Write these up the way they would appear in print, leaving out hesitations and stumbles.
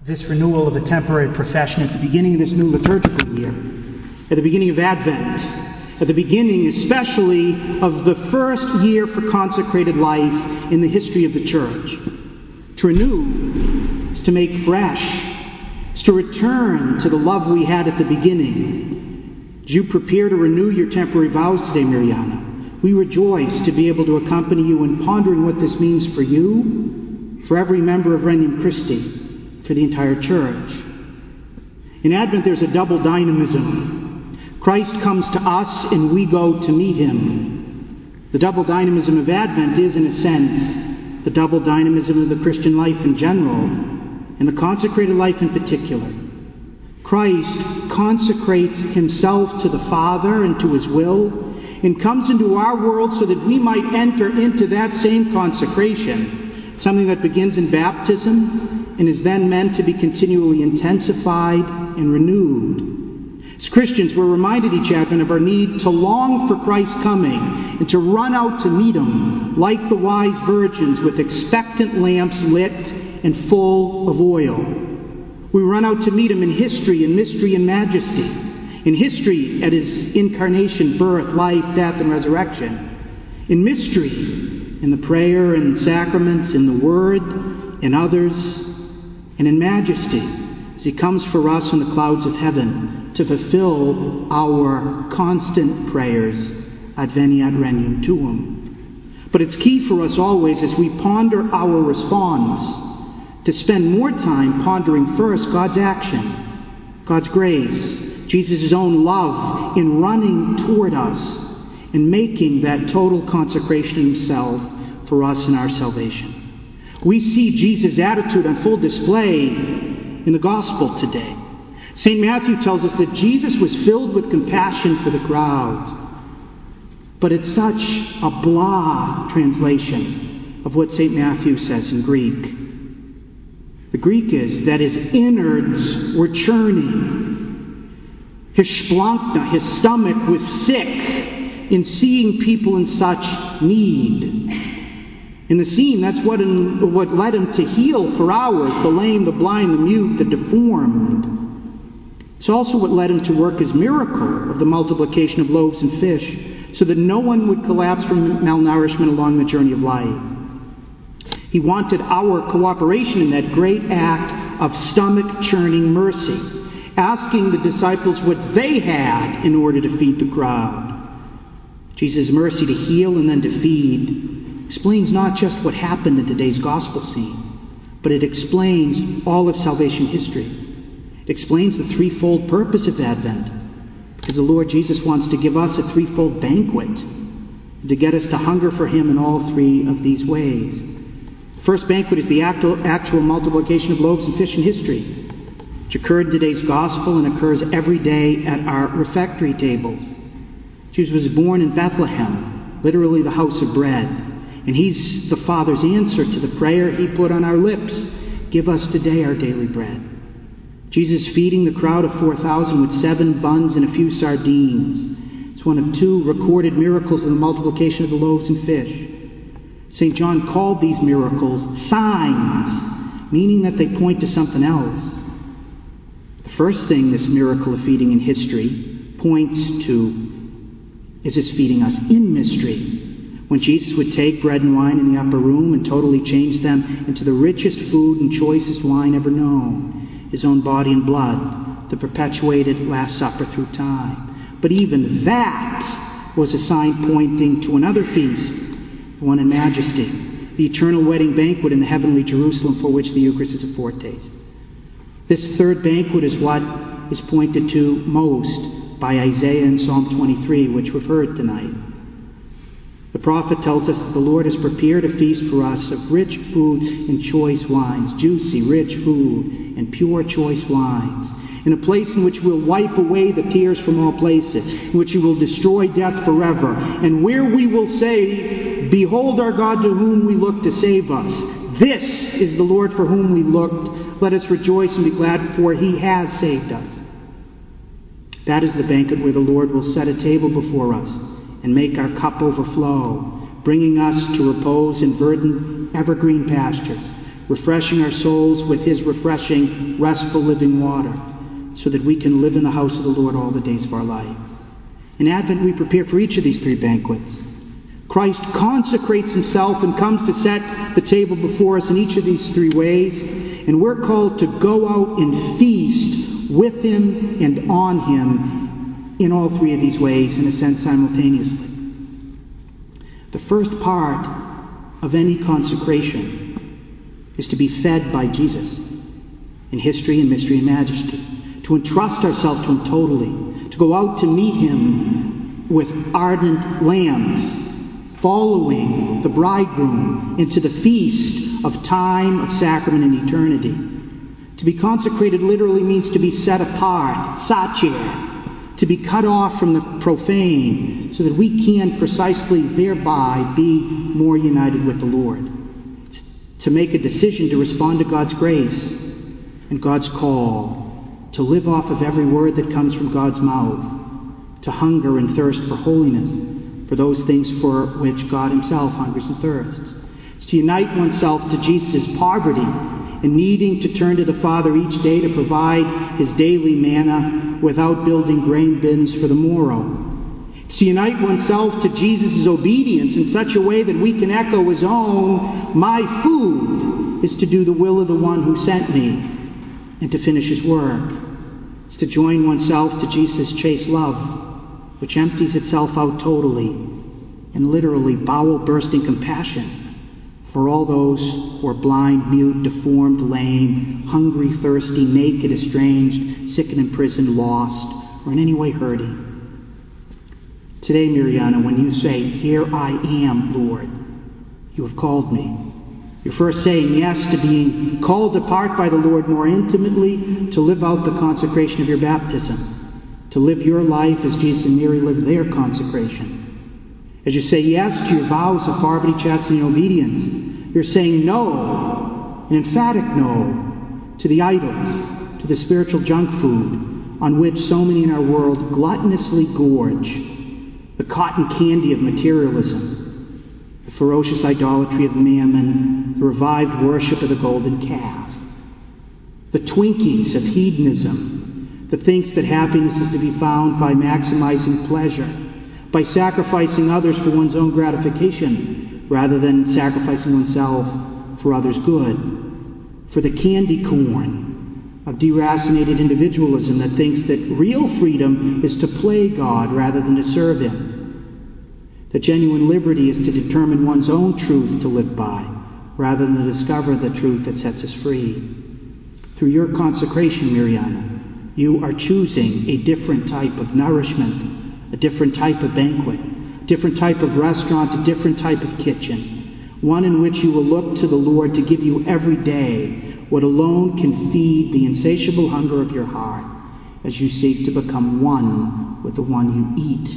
this renewal of a temporary profession at the beginning of this new liturgical year, at the beginning of Advent, at the beginning especially of the first year for consecrated life in the history of the Church. To renew is to make fresh, is to return to the love we had at the beginning. As you prepare to renew your temporary vows today, Mariana, we rejoice to be able to accompany you in pondering what this means for you, for every member of Regnum Christi, for the entire Church. In Advent, there's a double dynamism. Christ comes to us and we go to meet him. The double dynamism of Advent is, in a sense, the double dynamism of the Christian life in general, and the consecrated life in particular. Christ consecrates himself to the Father and to his will, and comes into our world so that we might enter into that same consecration, something that begins in baptism and is then meant to be continually intensified and renewed. As Christians, we're reminded each Advent of our need to long for Christ's coming and to run out to meet him like the wise virgins with expectant lamps lit and full of oil. We run out to meet him in history and mystery and majesty. In history, at his incarnation, birth, life, death, and resurrection. In mystery, in the prayer and sacraments, in the Word, in others, and in majesty, as he comes for us in the clouds of heaven to fulfill our constant prayers, Adveniat Regnum Tuum. But it's key for us always, as we ponder our response, to spend more time pondering first God's action, God's grace, Jesus' own love in running toward us and making that total consecration himself for us in our salvation. We see Jesus' attitude on full display in the Gospel today. St. Matthew tells us that Jesus was filled with compassion for the crowds. But it's such a blah translation of what St. Matthew says in Greek. The Greek is that his innards were churning. His splankna, his stomach, was sick in seeing people in such need. In the scene, that's what led him to heal for hours the lame, the blind, the mute, the deformed. It's also what led him to work his miracle of the multiplication of loaves and fish, so that no one would collapse from malnourishment along the journey of life. He wanted our cooperation in that great act of stomach-churning mercy, asking the disciples what they had in order to feed the crowd. Jesus' mercy to heal and then to feed explains not just what happened in today's gospel scene, but it explains all of salvation history. It explains the threefold purpose of Advent, because the Lord Jesus wants to give us a threefold banquet, to get us to hunger for him in all three of these ways. The first banquet is the actual multiplication of loaves and fish in history, which occurred in today's gospel and occurs every day at our refectory tables. Jesus was born in Bethlehem, literally the house of bread. And he's the Father's answer to the prayer he put on our lips. Give us today our daily bread. Jesus feeding the crowd of 4,000 with 7 buns and a few sardines. It's one of 2 recorded miracles of the multiplication of the loaves and fish. St. John called these miracles signs, meaning that they point to something else. The first thing this miracle of feeding in history points to is his feeding us in mystery. When Jesus would take bread and wine in the upper room and totally change them into the richest food and choicest wine ever known, his own body and blood, the perpetuated Last Supper through time. But even that was a sign pointing to another feast, the one in majesty, the eternal wedding banquet in the heavenly Jerusalem for which the Eucharist is a foretaste. This third banquet is what is pointed to most by Isaiah in Psalm 23, which we've heard tonight. The prophet tells us that the Lord has prepared a feast for us of rich food and choice wines, juicy, rich food and pure choice wines, in a place in which we'll wipe away the tears from all places, in which he will destroy death forever, and where we will say, behold our God to whom we look to save us. This is the Lord for whom we looked. Let us rejoice and be glad, for he has saved us. That is the banquet where the Lord will set a table before us and make our cup overflow, bringing us to repose in verdant, evergreen pastures, refreshing our souls with his refreshing, restful living water, so that we can live in the house of the Lord all the days of our life. In Advent, we prepare for each of these three banquets. Christ consecrates himself and comes to set the table before us in each of these three ways, and we're called to go out and feast with him and on him in all three of these ways, in a sense, simultaneously. The first part of any consecration is to be fed by Jesus in history and mystery and majesty, to entrust ourselves to him totally, to go out to meet him with ardent lambs, following the bridegroom into the feast of time, of sacrament, and eternity. To be consecrated literally means to be set apart, sacer, to be cut off from the profane, so that we can precisely thereby be more united with the Lord. To make a decision to respond to God's grace and God's call, to live off of every word that comes from God's mouth, to hunger and thirst for holiness, for those things for which God himself hungers and thirsts. It's to unite oneself to Jesus' poverty and needing to turn to the Father each day to provide his daily manna without building grain bins for the morrow. It's to unite oneself to Jesus' obedience in such a way that we can echo his own, "My food is to do the will of the one who sent me," and to finish his work. It's to join oneself to Jesus' chaste love, which empties itself out totally in literally bowel-bursting compassion for all those who are blind, mute, deformed, lame, hungry, thirsty, naked, estranged, sick and imprisoned, lost, or in any way hurting. Today, Mariana, when you say, "Here I am, Lord," you have called me. You're first saying yes to being called apart by the Lord more intimately to live out the consecration of your baptism, to live your life as Jesus and Mary lived their consecration. As you say yes to your vows of poverty, chastity, and obedience, you're saying no, an emphatic no, to the idols, to the spiritual junk food on which so many in our world gluttonously gorge, the cotton candy of materialism, the ferocious idolatry of mammon, the revived worship of the golden calf, the Twinkies of hedonism, that thinks that happiness is to be found by maximizing pleasure, by sacrificing others for one's own gratification, rather than sacrificing oneself for others' good, for the candy corn of deracinated individualism that thinks that real freedom is to play God rather than to serve him, that genuine liberty is to determine one's own truth to live by, rather than to discover the truth that sets us free. Through your consecration, Mariana, you are choosing a different type of nourishment, a different type of banquet, a different type of restaurant, a different type of kitchen, one in which you will look to the Lord to give you every day what alone can feed the insatiable hunger of your heart as you seek to become one with the one you eat.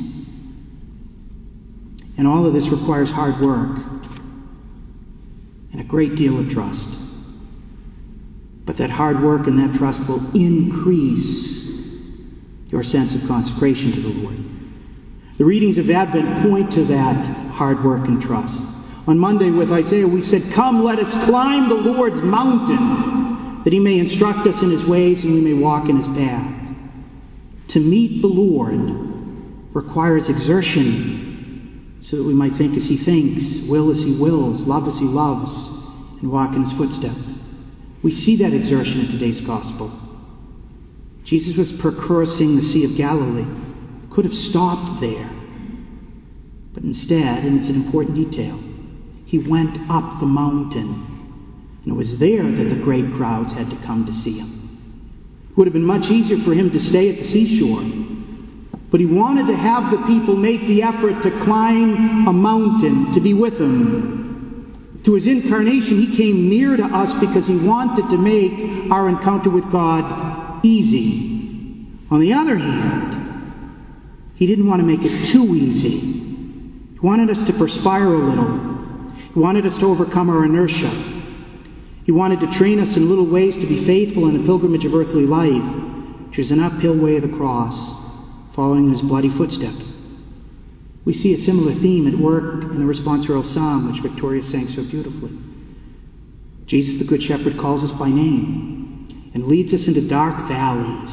And all of this requires hard work and a great deal of trust. But that hard work and that trust will increase your sense of consecration to the Lord. The readings of Advent point to that hard work and trust. On Monday with Isaiah, we said, "Come, let us climb the Lord's mountain, that he may instruct us in his ways and we may walk in his paths." To meet the Lord requires exertion, so that we might think as he thinks, will as he wills, love as he loves, and walk in his footsteps. We see that exertion in today's gospel. Jesus was crossing the Sea of Galilee. Could have stopped there. But instead, and it's an important detail, he went up the mountain. And it was there that the great crowds had to come to see him. It would have been much easier for him to stay at the seashore. But he wanted to have the people make the effort to climb a mountain to be with him. Through his incarnation, he came near to us because he wanted to make our encounter with God easy. On the other hand, he didn't want to make it too easy. He wanted us to perspire a little. He wanted us to overcome our inertia. He wanted to train us in little ways to be faithful in the pilgrimage of earthly life, which is an uphill way of the cross, following his bloody footsteps. We see a similar theme at work in the responsorial psalm, which Victoria sang so beautifully. Jesus, the Good Shepherd, calls us by name and leads us into dark valleys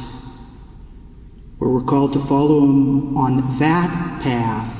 where we're called to follow him on that path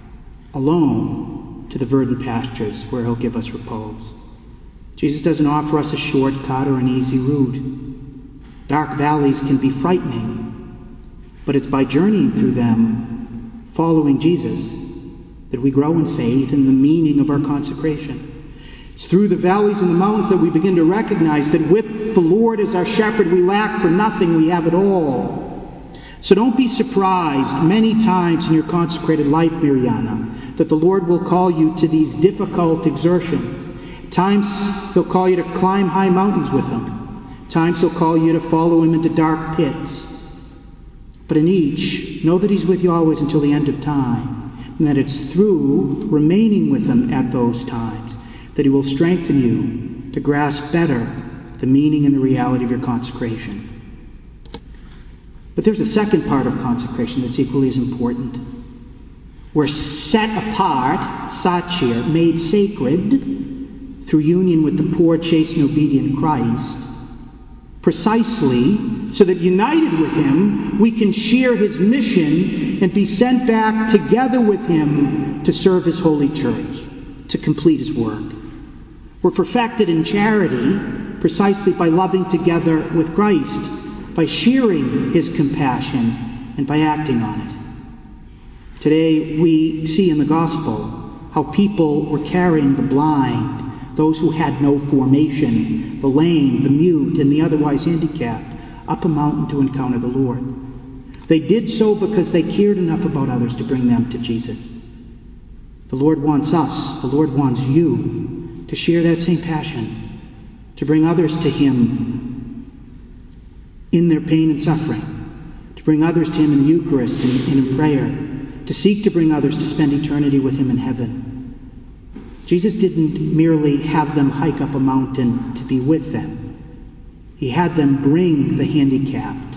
alone to the verdant pastures where he'll give us repose. Jesus doesn't offer us a shortcut or an easy route. Dark valleys can be frightening, but it's by journeying through them, following Jesus, that we grow in faith and the meaning of our consecration. It's through the valleys and the mountains that we begin to recognize that with the Lord as our shepherd, we lack for nothing, we have it all. So don't be surprised many times in your consecrated life, Mariana, that the Lord will call you to these difficult exertions. Times he'll call you to climb high mountains with him. Times he'll call you to follow him into dark pits. But in each, know that he's with you always until the end of time, and that it's through remaining with him at those times that he will strengthen you to grasp better the meaning and the reality of your consecration. But there's a second part of consecration that's equally as important. We're set apart, sachir, made sacred, through union with the poor, chaste, and obedient Christ, precisely so that united with him, we can share his mission and be sent back together with him to serve his holy church, to complete his work. We're perfected in charity precisely by loving together with Christ, by sharing his compassion, and by acting on it. Today we see in the gospel how people were carrying the blind, those who had no formation, the lame, the mute, and the otherwise handicapped, up a mountain to encounter the Lord. They did so because they cared enough about others to bring them to Jesus. The Lord wants us, the Lord wants you, to share that same passion, to bring others to him in their pain and suffering, to bring others to him in the Eucharist and in prayer, to seek to bring others to spend eternity with him in heaven. Jesus didn't merely have them hike up a mountain to be with them. He had them bring the handicapped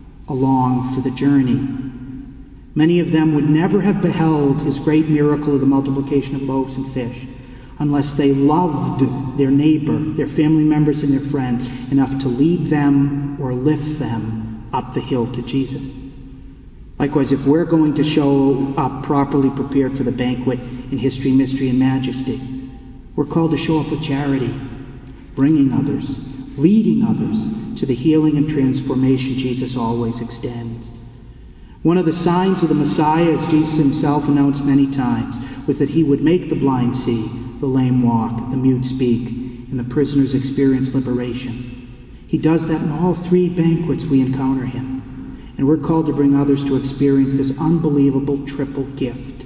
along for the journey. Many of them would never have beheld his great miracle of the multiplication of loaves and fish unless they loved their neighbor, their family members, and their friends enough to lead them or lift them up the hill to Jesus. Likewise, if we're going to show up properly prepared for the banquet in history, mystery, and majesty, we're called to show up with charity, bringing others, leading others to the healing and transformation Jesus always extends. One of the signs of the Messiah, as Jesus himself announced many times, was that he would make the blind see, the lame walk, the mute speak, and the prisoners experience liberation. He does that in all three banquets we encounter him. And we're called to bring others to experience this unbelievable triple gift.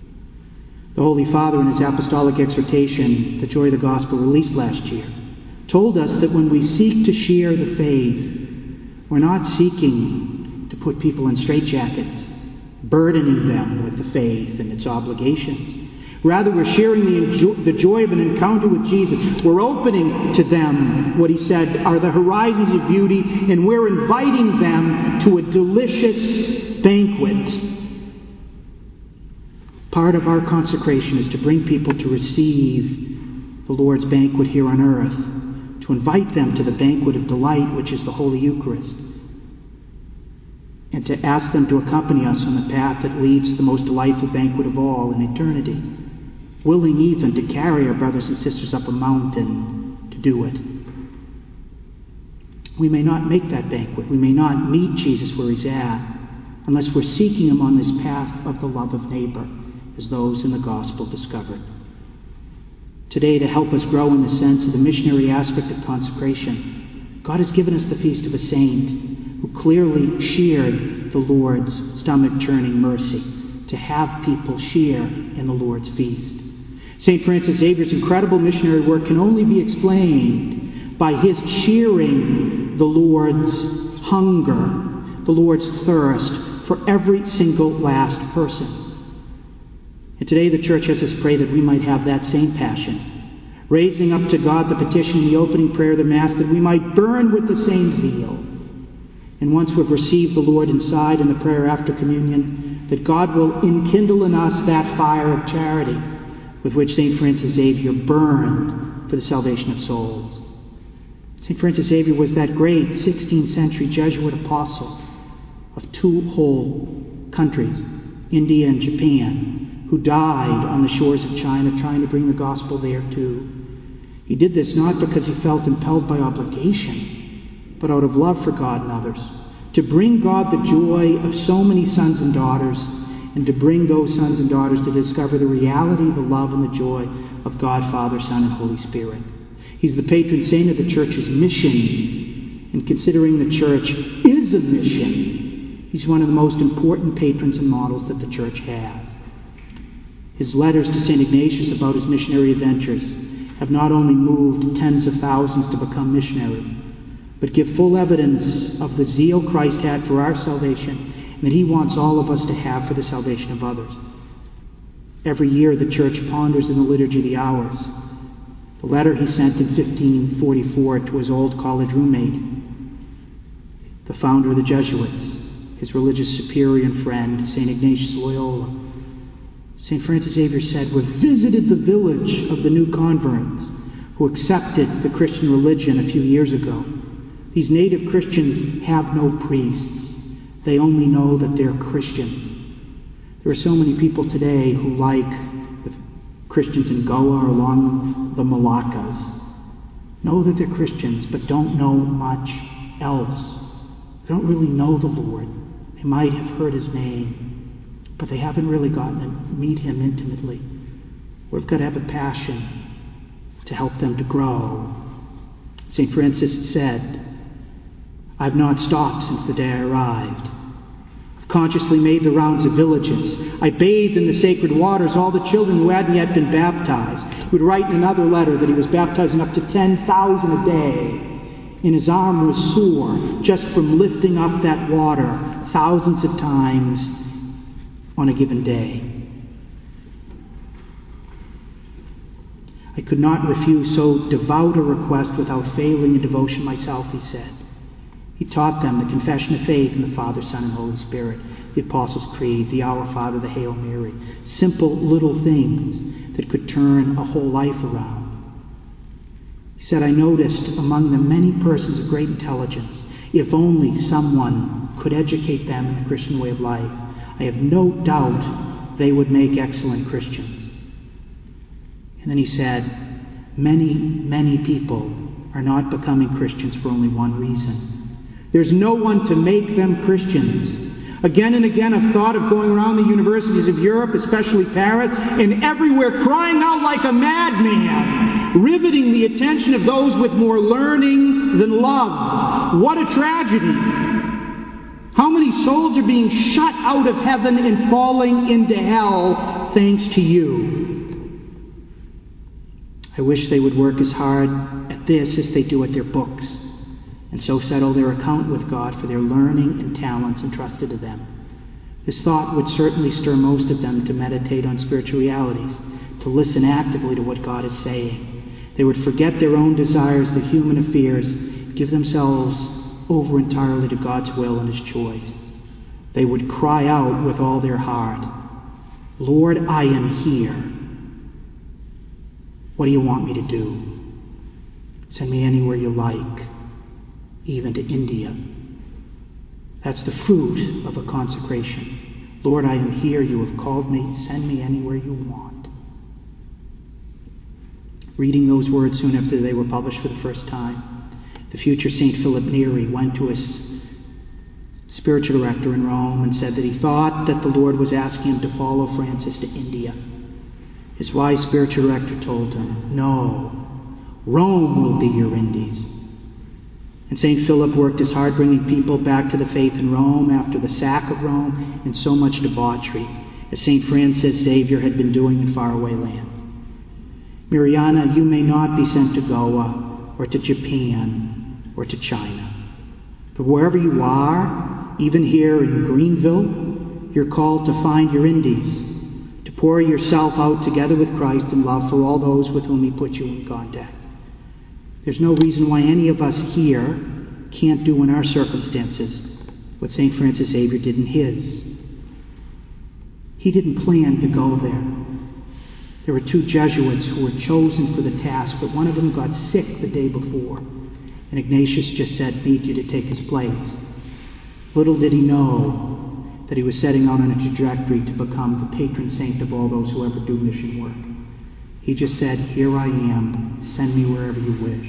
The Holy Father, in his apostolic exhortation, The Joy of the Gospel, released last year, told us that when we seek to share the faith, we're not seeking to put people in straitjackets, burdening them with the faith and its obligations. Rather, we're sharing the joy of an encounter with Jesus. We're opening to them, what he said, are the horizons of beauty, and we're inviting them to a delicious banquet. Part of our consecration is to bring people to receive the Lord's banquet here on earth, to invite them to the banquet of delight, which is the Holy Eucharist, and to ask them to accompany us on the path that leads to the most delightful banquet of all in eternity, willing even to carry our brothers and sisters up a mountain to do it. We may not make that banquet. We may not meet Jesus where he's at unless we're seeking him on this path of the love of neighbor, as those in the gospel discovered. Today, to help us grow in the sense of the missionary aspect of consecration, God has given us the feast of a saint who clearly shared the Lord's stomach-churning mercy, to have people share in the Lord's feast. St. Francis Xavier's incredible missionary work can only be explained by his sharing the Lord's hunger, the Lord's thirst for every single last person. And today the Church has us pray that we might have that same passion, raising up to God the petition in the opening prayer of the Mass, that we might burn with the same zeal. And once we've received the Lord inside in the prayer after communion, that God will enkindle in us that fire of charity with which St. Francis Xavier burned for the salvation of souls. St. Francis Xavier was that great 16th century Jesuit apostle of two whole countries, India and Japan, who died on the shores of China trying to bring the gospel there too. He did this not because he felt impelled by obligation, but out of love for God and others, to bring God the joy of so many sons and daughters, and to bring those sons and daughters to discover the reality, the love, and the joy of God, Father, Son, and Holy Spirit. He's the patron saint of the Church's mission, and considering the Church is a mission, he's one of the most important patrons and models that the Church has. His letters to St. Ignatius about his missionary adventures have not only moved tens of thousands to become missionaries, but give full evidence of the zeal Christ had for our salvation and that he wants all of us to have for the salvation of others. Every year the Church ponders in the Liturgy of the Hours the letter he sent in 1544 to his old college roommate, the founder of the Jesuits, his religious superior and friend, St. Ignatius Loyola. St. Francis Xavier said, "We visited the village of the new converts who accepted the Christian religion a few years ago. These native Christians have no priests. They only know that they're Christians. There are so many people today who, like the Christians in Goa or along the Malaccas, know that they're Christians but don't know much else. They don't really know the Lord. They might have heard his name, but they haven't really gotten to meet him intimately. We've got to have a passion to help them to grow." St. Francis said, "I've not stopped since the day I arrived. I've consciously made the rounds of villages. I bathed in the sacred waters all the children who hadn't yet been baptized." He would write in another letter that he was baptizing up to 10,000 a day, and his arm was sore just from lifting up that water thousands of times on a given day. "I could not refuse so devout a request without failing in devotion myself," he said. He taught them the confession of faith in the Father, Son, and Holy Spirit, the Apostles' Creed, the Our Father, the Hail Mary, simple little things that could turn a whole life around. He said, "I noticed among them many persons of great intelligence. If only someone could educate them in the Christian way of life, I have no doubt they would make excellent Christians." And then he said, many people are not becoming Christians for only one reason. There's no one to make them Christians. Again and again I've thought of going around the universities of Europe, especially Paris, and everywhere crying out like a madman, riveting the attention of those with more learning than love. What a tragedy! How many souls are being shut out of heaven and falling into hell thanks to you? I wish they would work as hard at this as they do at their books, and so settle their account with God for their learning and talents entrusted to them. This thought would certainly stir most of them to meditate on spiritual realities, to listen actively to what God is saying. They would forget their own desires, their human affairs, give themselves over entirely to God's will and his choice. They would cry out with all their heart, "Lord, I am here. What do you want me to do? Send me anywhere you like, even to India." That's the fruit of a consecration. "Lord, I am here. You have called me. Send me anywhere you want." Reading those words soon after they were published for the first time, the future St. Philip Neri went to his spiritual director in Rome and said that he thought that the Lord was asking him to follow Francis to India. His wise spiritual director told him, "No, Rome will be your Indies." And St. Philip worked his hard bringing people back to the faith in Rome after the sack of Rome and so much debauchery, as St. Francis Xavier had been doing in faraway lands. Mariana, you may not be sent to Goa or to Japan or to China. But wherever you are, even here in Greenville, you're called to find your Indies, to pour yourself out together with Christ in love for all those with whom he put you in contact. There's no reason why any of us here can't do in our circumstances what St. Francis Xavier did in his. He didn't plan to go there. There were 2 Jesuits who were chosen for the task, but one of them got sick the day before. And Ignatius just said, "Need you to take his place." Little did he know that he was setting out on a trajectory to become the patron saint of all those who ever do mission work. He just said, "Here I am, send me wherever you wish."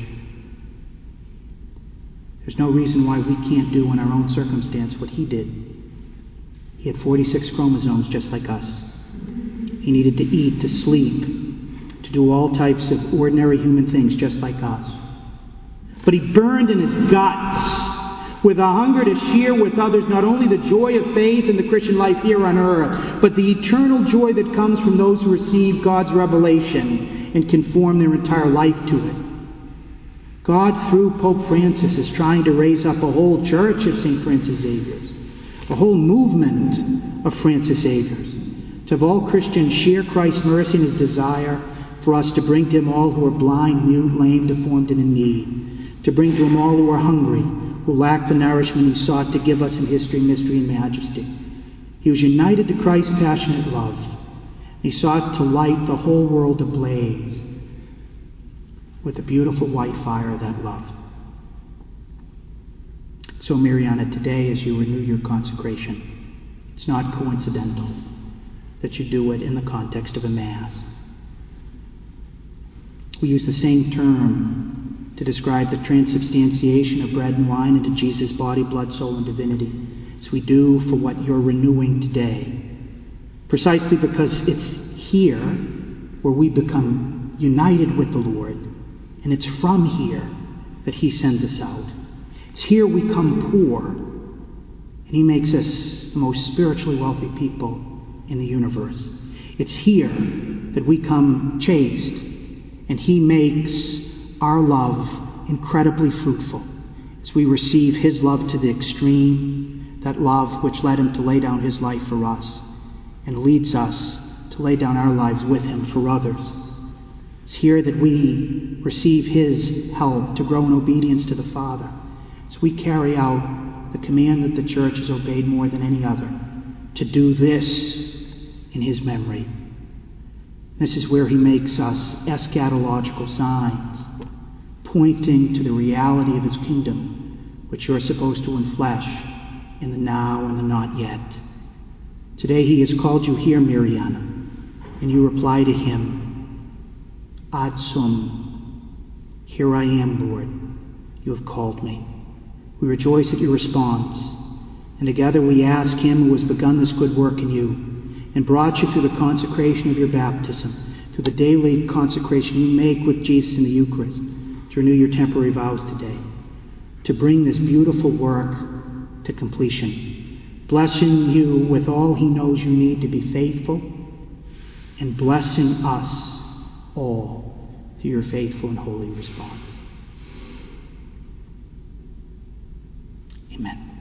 There's no reason why we can't do in our own circumstance what he did. He had 46 chromosomes just like us. He needed to eat, to sleep, to do all types of ordinary human things just like us. But he burned in his guts with a hunger to share with others not only the joy of faith in the Christian life here on earth, but the eternal joy that comes from those who receive God's revelation and conform their entire life to it. God, through Pope Francis, is trying to raise up a whole church of St. Francis Xavier's, a whole movement of Francis Xavier's, to have all Christians share Christ's mercy and his desire for us to bring to him all who are blind, mute, lame, deformed, and in need, to bring to him all who are hungry, who lack the nourishment he sought to give us in history, mystery, and majesty. He was united to Christ's passionate love. He sought to light the whole world ablaze with the beautiful white fire of that love. So, Mariana, today as you renew your consecration, it's not coincidental that you do it in the context of a Mass. We use the same term to describe the transubstantiation of bread and wine into Jesus' body, blood, soul, and divinity, as we do for what you're renewing today. Precisely because it's here where we become united with the Lord, and it's from here that he sends us out. It's here we come poor, and he makes us the most spiritually wealthy people in the universe. It's here that we come chaste, and he makes our love incredibly fruitful as we receive his love to the extreme, that love which led him to lay down his life for us and leads us to lay down our lives with him for others. It's here that we receive his help to grow in obedience to the Father as we carry out the command that the Church has obeyed more than any other, to do this in his memory. This is where he makes us eschatological signs, pointing to the reality of his kingdom, which you're supposed to enflesh in the now and the not yet. Today he has called you here, Mariana, and you reply to him, Ad sum, here I am, Lord, you have called me. We rejoice at your response, and together we ask him who has begun this good work in you and brought you through the consecration of your baptism, through the daily consecration you make with Jesus in the Eucharist, to renew your temporary vows today, to bring this beautiful work to completion, blessing you with all he knows you need to be faithful, and blessing us all through your faithful and holy response. Amen.